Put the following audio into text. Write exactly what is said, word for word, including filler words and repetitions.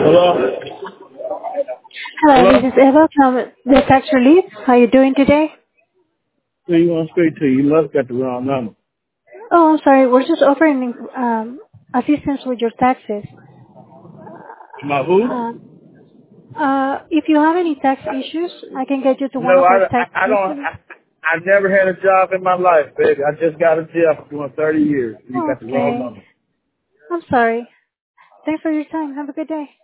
Hello? Hello, Hello? this is Eva from the tax relief. How are you doing today? Who you want to speak to? You must got the wrong number. Oh, I'm sorry. We're just offering um, assistance with your taxes. My who? Uh, uh, if you have any tax issues, I can get you to one No, of our I, tax I, I don't, specialists. I, I never had a job in my life, baby. I just got a job for doing thirty years. You got the wrong Okay. number. I'm sorry. Thanks for your time. Have a good day.